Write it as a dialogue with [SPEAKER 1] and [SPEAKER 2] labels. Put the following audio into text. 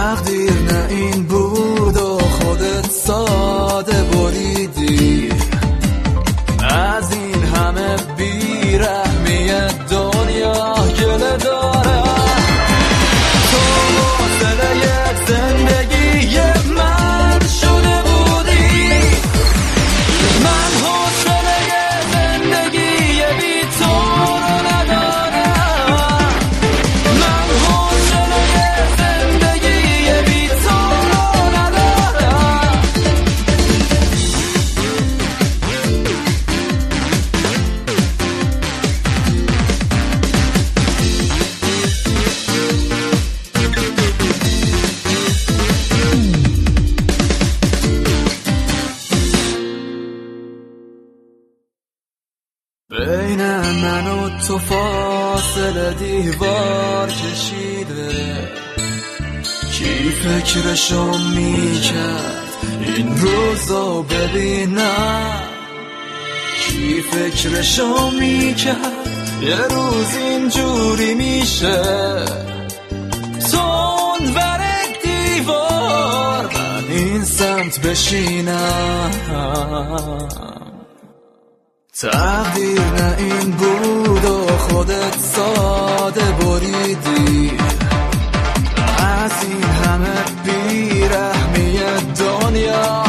[SPEAKER 1] تقدیر نه این بود و خودت ساده بریدی از این همه بیرحمی دنیا گله داره. تو حوصله زندگی من شده بودی، من حوصله زندگی بی تو رو ندارم، من حوصله زندگی بی تو رو ندارم. بین من و تو فاصله دیوار کشیده، کی فکرشو میکرد این روزو ببینم، کی فکرشو میکرد یه روز اینجوری میشه. تو اونور دیوار من این سمت بشینم، تقدیر نه این بود و خودت ساده بریدی از این همه بیرحمی دنیا